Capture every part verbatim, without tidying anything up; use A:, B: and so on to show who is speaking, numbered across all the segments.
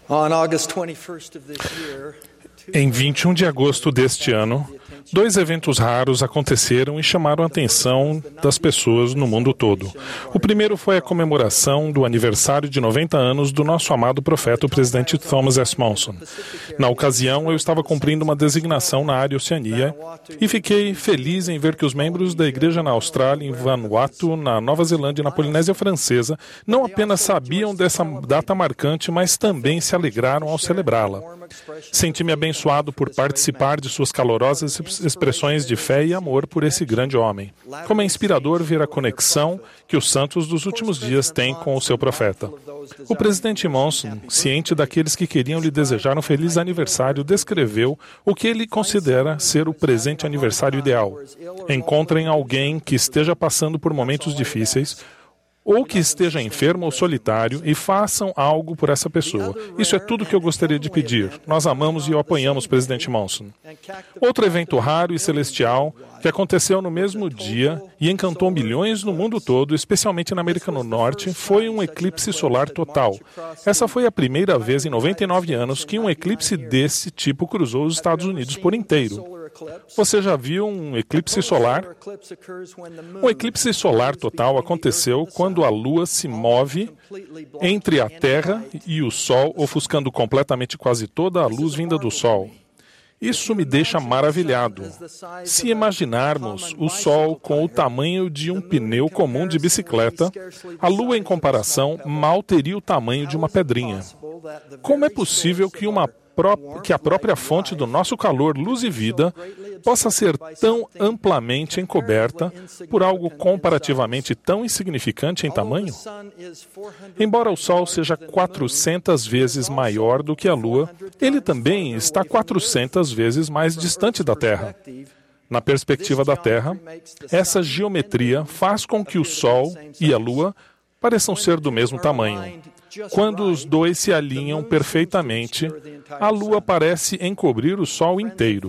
A: Em vinte e um de agosto deste ano, dois eventos raros aconteceram e chamaram a atenção das pessoas no mundo todo. O primeiro foi a comemoração do aniversário de noventa anos do nosso amado profeta, o presidente Thomas S. Monson. Na ocasião, eu estava cumprindo uma designação na área Oceania e fiquei feliz em ver que os membros da igreja na Austrália, em Vanuatu, na Nova Zelândia e na Polinésia Francesa não apenas sabiam dessa data marcante, mas também se alegraram ao celebrá-la. Senti-me abençoado por participar de suas calorosas expressões de fé e amor por esse grande homem. Como é inspirador ver a conexão que os santos dos últimos dias têm com o seu profeta. O presidente Monson, ciente daqueles que queriam lhe desejar um feliz aniversário, descreveu o que ele considera ser o presente aniversário ideal. Encontrem alguém que esteja passando por momentos difíceis, ou que esteja enfermo ou solitário, e façam algo por essa pessoa. Isso é tudo que eu gostaria de pedir. Nós amamos e o apoiamos, presidente Monson. Outro evento raro e celestial que aconteceu no mesmo dia e encantou milhões no mundo todo, especialmente na América do Norte, foi um eclipse solar total. Essa foi a primeira vez em noventa e nove anos que um eclipse desse tipo cruzou os Estados Unidos por inteiro. Você já viu um eclipse solar? Um eclipse solar total aconteceu quando a Lua se move entre a Terra e o Sol, ofuscando completamente quase toda a luz vinda do Sol. Isso me deixa maravilhado. Se imaginarmos o Sol com o tamanho de um pneu comum de bicicleta, a Lua, em comparação, mal teria o tamanho de uma pedrinha. Como é possível que uma que a própria fonte do nosso calor, luz e vida, possa ser tão amplamente encoberta por algo comparativamente tão insignificante em tamanho? Embora o Sol seja quatrocentas vezes maior do que a Lua, ele também está quatrocentas vezes mais distante da Terra. Na perspectiva da Terra, essa geometria faz com que o Sol e a Lua pareçam ser do mesmo tamanho. Quando os dois se alinham perfeitamente, a Lua parece encobrir o Sol inteiro.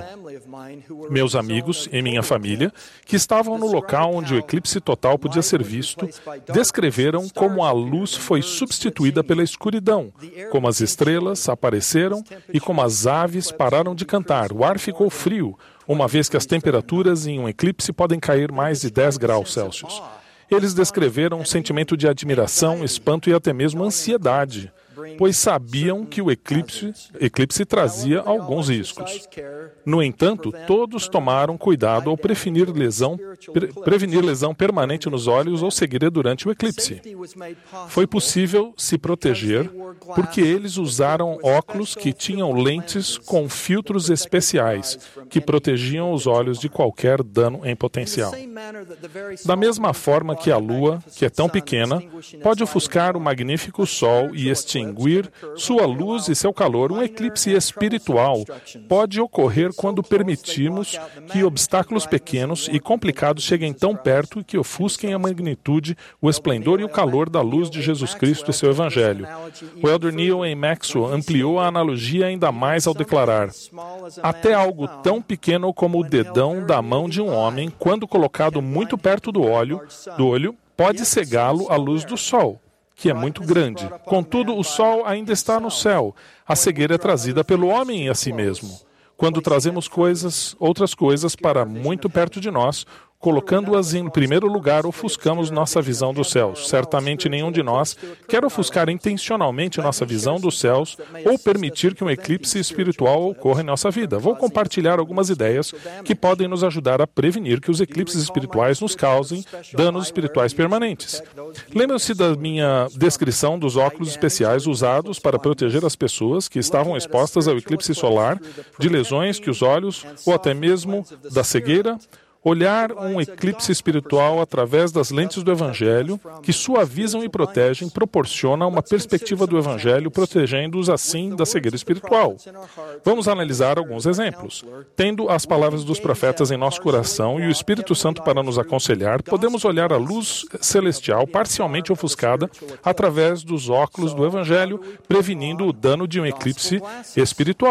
A: Meus amigos e minha família, que estavam no local onde o eclipse total podia ser visto, descreveram como a luz foi substituída pela escuridão, como as estrelas apareceram e como as aves pararam de cantar. O ar ficou frio, uma vez que as temperaturas em um eclipse podem cair mais de dez graus Celsius. Eles descreveram um sentimento de admiração, espanto e até mesmo ansiedade, pois sabiam que o eclipse, eclipse trazia alguns riscos. No entanto, todos tomaram cuidado ao prevenir lesão, pre, prevenir lesão permanente nos olhos ou cegueira durante o eclipse. Foi possível se proteger porque eles usaram óculos que tinham lentes com filtros especiais que protegiam os olhos de qualquer dano em potencial. Da mesma forma que a Lua, que é tão pequena, pode ofuscar o magnífico Sol e extinguir sua luz e seu calor, um eclipse espiritual pode ocorrer quando permitimos que obstáculos pequenos e complicados cheguem tão perto que ofusquem a magnitude, o esplendor e o calor da luz de Jesus Cristo e seu Evangelho. O elder Neil A. Maxwell ampliou a analogia ainda mais ao declarar: até algo tão pequeno como o dedão da mão de um homem, quando colocado muito perto do olho, do olho, pode cegá-lo à luz do sol, que é muito grande. Contudo, o sol ainda está no céu. A cegueira é trazida pelo homem a si mesmo. Quando trazemos coisas, outras coisas para muito perto de nós, colocando-as em primeiro lugar, ofuscamos nossa visão dos céus. Certamente nenhum de nós quer ofuscar intencionalmente nossa visão dos céus ou permitir que um eclipse espiritual ocorra em nossa vida. Vou compartilhar algumas ideias que podem nos ajudar a prevenir que os eclipses espirituais nos causem danos espirituais permanentes. Lembrem-se da minha descrição dos óculos especiais usados para proteger as pessoas que estavam expostas ao eclipse solar de lesões que os olhos ou até mesmo da cegueira. Olhar um eclipse espiritual através das lentes do Evangelho, que suavizam e protegem, proporciona uma perspectiva do Evangelho, protegendo-os assim da cegueira espiritual. Vamos analisar alguns exemplos. Tendo as palavras dos profetas em nosso coração e o Espírito Santo para nos aconselhar, podemos olhar a luz celestial parcialmente ofuscada através dos óculos do Evangelho, prevenindo o dano de um eclipse espiritual.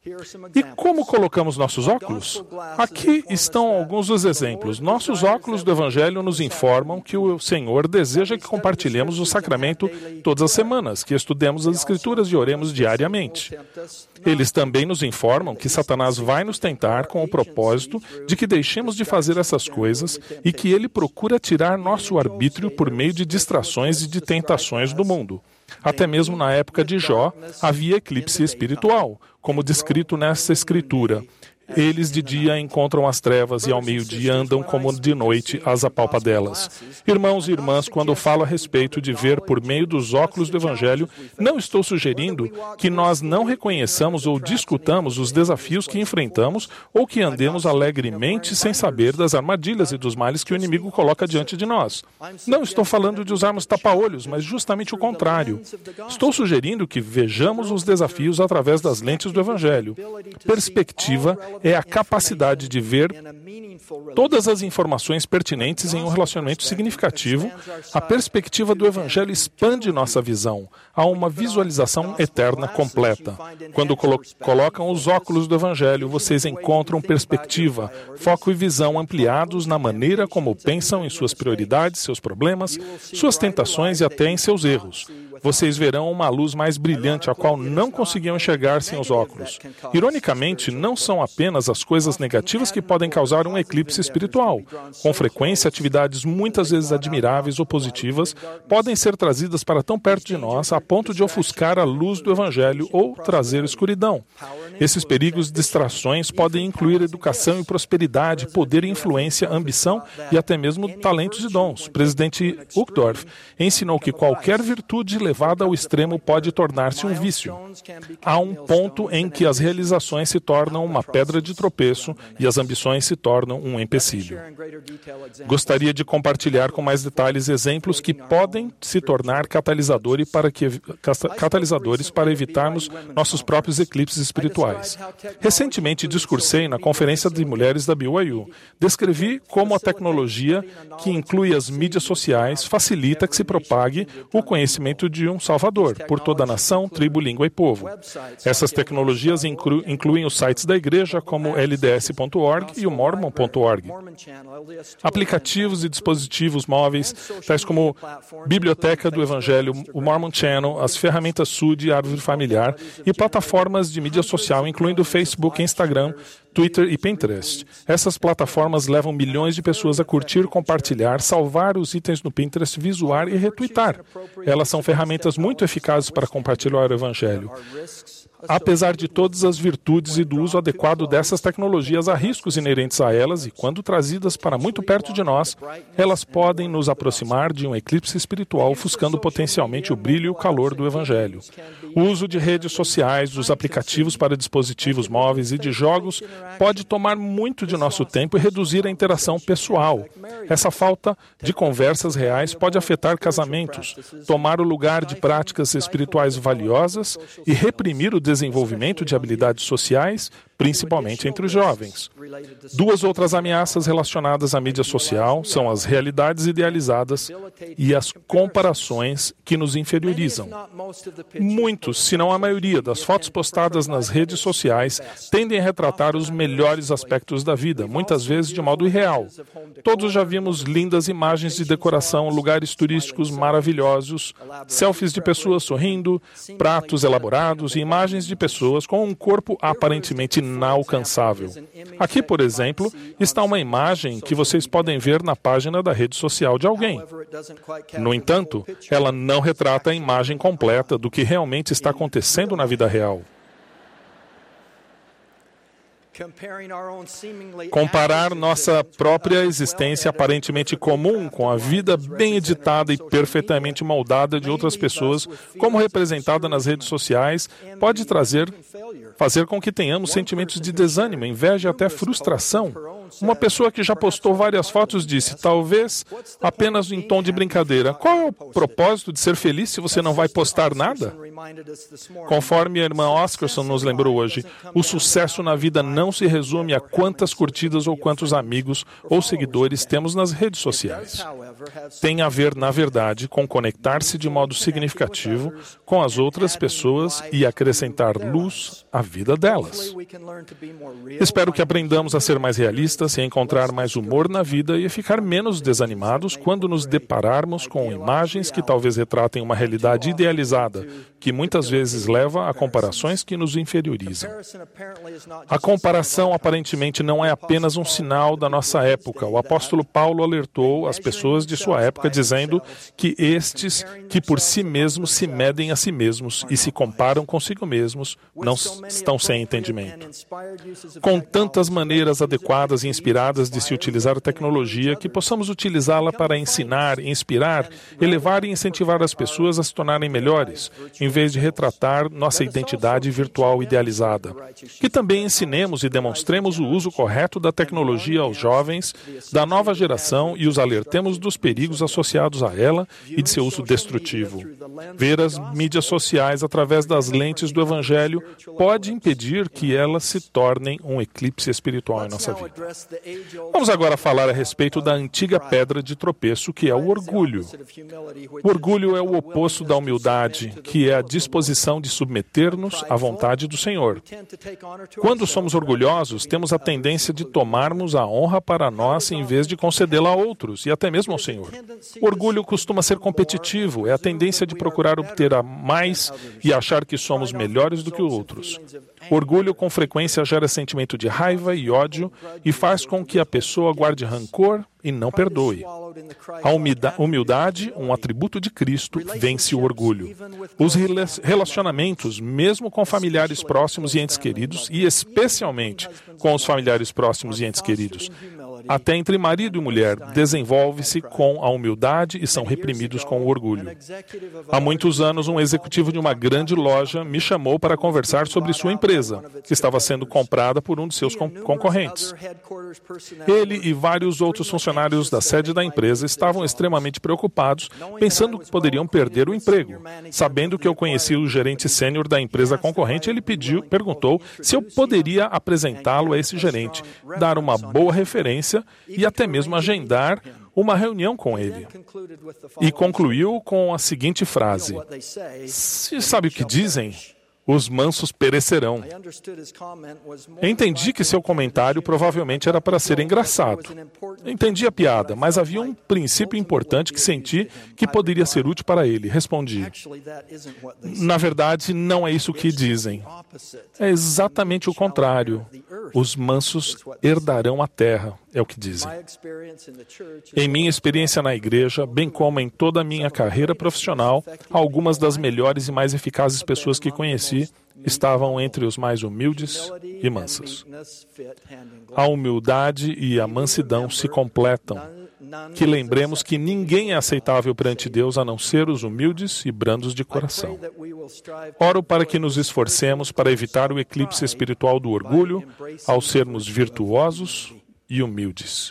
A: E como colocamos nossos óculos? Aqui estão alguns dos exemplos. Nossos óculos do Evangelho nos informam que o Senhor deseja que compartilhemos o sacramento todas as semanas, que estudemos as Escrituras e oremos diariamente. Eles também nos informam que Satanás vai nos tentar com o propósito de que deixemos de fazer essas coisas e que ele procura tirar nosso arbítrio por meio de distrações e de tentações do mundo. Até mesmo na época de Jó, havia eclipse espiritual, como descrito nessa escritura. Eles de dia encontram as trevas e ao meio-dia andam como de noite as apalpadelas. Irmãos e irmãs, quando falo a respeito de ver por meio dos óculos do Evangelho, não estou sugerindo que nós não reconheçamos ou discutamos os desafios que enfrentamos ou que andemos alegremente sem saber das armadilhas e dos males que o inimigo coloca diante de nós. Não estou falando de usarmos tapa-olhos, mas justamente o contrário. Estou sugerindo que vejamos os desafios através das lentes do Evangelho. Perspectiva é a capacidade de ver todas as informações pertinentes em um relacionamento significativo. A perspectiva do Evangelho expande nossa visão a uma visualização eterna completa. Quando colo- colocam os óculos do Evangelho, vocês encontram perspectiva, foco e visão ampliados na maneira como pensam em suas prioridades, seus problemas, suas tentações e até em seus erros. Vocês verão uma luz mais brilhante, a qual não conseguiam enxergar sem os óculos. Ironicamente, não são apenas as coisas negativas que podem causar um eclipse espiritual. Com frequência, atividades muitas vezes admiráveis ou positivas podem ser trazidas para tão perto de nós a ponto de ofuscar a luz do Evangelho ou trazer escuridão. Esses perigos e distrações podem incluir educação e prosperidade, poder e influência, ambição e até mesmo talentos e dons. O presidente Uchtdorf ensinou que qualquer virtude levada ao extremo pode tornar-se um vício. Há um ponto em que as realizações se tornam uma pedra de tropeço e as ambições se tornam um empecilho. Gostaria de compartilhar com mais detalhes exemplos que podem se tornar catalisadores para, que, catalisadores para evitarmos nossos próprios eclipses espirituais. Recentemente discursei na Conferência de Mulheres da B Y U. Descrevi como a tecnologia que inclui as mídias sociais facilita que se propague o conhecimento de um Salvador por toda a nação, tribo, língua e povo. Essas tecnologias inclu- incluem os sites da igreja como L D S ponto org e o Mormon ponto org. Aplicativos e dispositivos móveis, tais como Biblioteca do Evangelho, o Mormon Channel, as ferramentas S U D e Árvore Familiar e plataformas de mídia social, incluindo Facebook, Instagram, Twitter e Pinterest. Essas plataformas levam milhões de pessoas a curtir, compartilhar, salvar os itens no Pinterest, visualizar e retweetar. Elas são ferramentas muito eficazes para compartilhar o Evangelho. Apesar de todas as virtudes e do uso adequado dessas tecnologias, há riscos inerentes a elas e, quando trazidas para muito perto de nós, elas podem nos aproximar de um eclipse espiritual, ofuscando potencialmente o brilho e o calor do Evangelho. O uso de redes sociais, dos aplicativos para dispositivos móveis e de jogos pode tomar muito de nosso tempo e reduzir a interação pessoal. Essa falta de conversas reais pode afetar casamentos, tomar o lugar de práticas espirituais valiosas e reprimir o desenvolvimento de habilidades sociais, principalmente entre os jovens. Duas outras ameaças relacionadas à mídia social são as realidades idealizadas e as comparações que nos inferiorizam. Muitos, se não a maioria, das fotos postadas nas redes sociais tendem a retratar os melhores aspectos da vida, muitas vezes de modo irreal. Todos já vimos lindas imagens de decoração, lugares turísticos maravilhosos, selfies de pessoas sorrindo, pratos elaborados e imagens de pessoas com um corpo aparentemente inalcançável. Aqui, por exemplo, está uma imagem que vocês podem ver na página da rede social de alguém. No entanto, ela não retrata a imagem completa do que realmente está acontecendo na vida real. Comparar nossa própria existência aparentemente comum com a vida bem editada e perfeitamente moldada de outras pessoas, como representada nas redes sociais, pode trazer, fazer com que tenhamos sentimentos de desânimo, inveja e até frustração. Uma pessoa que já postou várias fotos disse, talvez apenas em tom de brincadeira, qual é o propósito de ser feliz se você não vai postar nada? Conforme a irmã Oscarson nos lembrou hoje, o sucesso na vida não se resume a quantas curtidas ou quantos amigos ou seguidores temos nas redes sociais. Tem a ver, na verdade, com conectar-se de modo significativo com as outras pessoas e acrescentar luz à vida delas. Espero que aprendamos a ser mais realistas e a encontrar mais humor na vida e a ficar menos desanimados quando nos depararmos com imagens que talvez retratem uma realidade idealizada, que muitas vezes leva a comparações que nos inferiorizam. A comparação aparentemente não é apenas um sinal da nossa época. O apóstolo Paulo alertou as pessoas de sua época dizendo que estes que por si mesmos se medem a si mesmos e se comparam consigo mesmos não estão sem entendimento. Com tantas maneiras adequadas e inspiradas de se utilizar a tecnologia, que possamos utilizá-la para ensinar, inspirar, elevar e incentivar as pessoas a se tornarem melhores, em vez de retratar nossa identidade virtual idealizada. Que também ensinemos e demonstremos o uso correto da tecnologia aos jovens da nova geração e os alertemos dos perigos associados a ela e de seu uso destrutivo. Ver as mídias sociais através das lentes do Evangelho pode impedir que elas se tornem um eclipse espiritual em nossa vida. Vamos agora falar a respeito da antiga pedra de tropeço, que é o orgulho. O orgulho é o oposto da humildade, que é a disposição de submeter-nos à vontade do Senhor. Quando somos orgulhosos, temos a tendência de tomarmos a honra para nós em vez de concedê-la a outros, e até mesmo ao Senhor. O orgulho costuma ser competitivo, é a tendência de procurar obter a mais e achar que somos melhores do que os outros. O orgulho, com frequência, gera sentimento de raiva e ódio e faz com que a pessoa guarde rancor e não perdoe. A humildade, um atributo de Cristo, vence o orgulho. Os relacionamentos, mesmo com familiares próximos e entes queridos, e especialmente com os familiares próximos e entes queridos, até entre marido e mulher, desenvolve-se com a humildade e são reprimidos com o orgulho. Há muitos anos, um executivo de uma grande loja me chamou para conversar sobre sua empresa, que estava sendo comprada por um de seus concorrentes. Ele e vários outros funcionários da sede da empresa estavam extremamente preocupados, pensando que poderiam perder o emprego. Sabendo que eu conhecia o gerente sênior da empresa concorrente, ele pediu, perguntou se eu poderia apresentá-lo a esse gerente, dar uma boa referência e até mesmo agendar uma reunião com ele. E concluiu com a seguinte frase: "Se sabe o que dizem? Os mansos perecerão." Entendi que seu comentário provavelmente era para ser engraçado. Entendi a piada, mas havia um princípio importante que senti que poderia ser útil para ele. Respondi: "Na verdade, não é isso que dizem. É exatamente o contrário. Os mansos herdarão a terra, é o que dizem." Em minha experiência na igreja, bem como em toda a minha carreira profissional, algumas das melhores e mais eficazes pessoas que conheci estavam entre os mais humildes e mansas. A humildade e a mansidão se completam. Que lembremos que ninguém é aceitável perante Deus a não ser os humildes e brandos de coração. Oro para que nos esforcemos para evitar o eclipse espiritual do orgulho ao sermos virtuosos e humildes.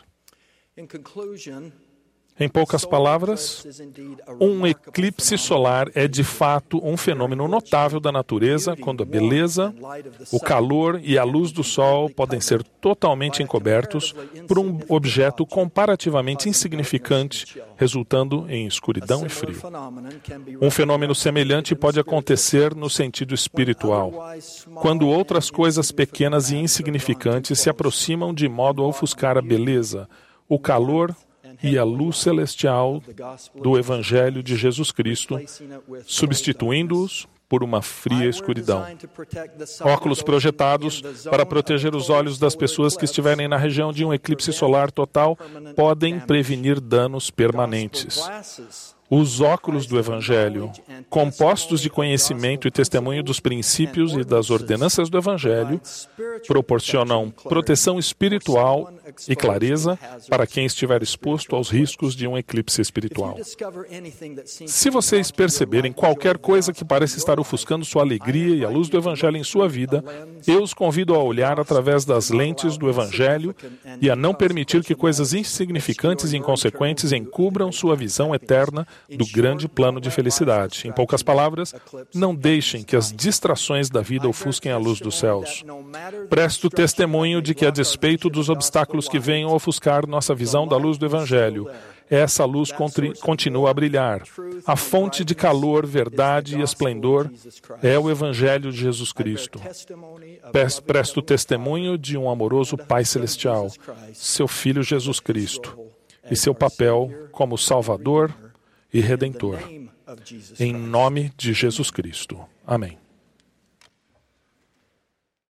A: Em poucas palavras, um eclipse solar é de fato um fenômeno notável da natureza, quando a beleza, o calor e a luz do sol podem ser totalmente encobertos por um objeto comparativamente insignificante, resultando em escuridão e frio. Um fenômeno semelhante pode acontecer no sentido espiritual, quando outras coisas pequenas e insignificantes se aproximam de modo a ofuscar a beleza, o calor e a luz celestial do Evangelho de Jesus Cristo, substituindo-os por uma fria escuridão. Óculos projetados para proteger os olhos das pessoas que estiverem na região de um eclipse solar total podem prevenir danos permanentes. Os óculos do Evangelho, compostos de conhecimento e testemunho dos princípios e das ordenanças do Evangelho, proporcionam proteção espiritual e clareza para quem estiver exposto aos riscos de um eclipse espiritual. Se vocês perceberem qualquer coisa que pareça estar ofuscando sua alegria e a luz do Evangelho em sua vida, eu os convido a olhar através das lentes do Evangelho e a não permitir que coisas insignificantes e inconsequentes encubram sua visão eterna do grande plano de felicidade. Em poucas palavras, não deixem que as distrações da vida ofusquem a luz dos céus. Presto testemunho de que, a despeito dos obstáculos que venham ofuscar nossa visão da luz do Evangelho, essa luz continua a brilhar. A fonte de calor, verdade e esplendor é o Evangelho de Jesus Cristo. Presto testemunho de um amoroso Pai Celestial, seu Filho Jesus Cristo, e seu papel como Salvador e Redentor. Em nome de Jesus Cristo. Amém.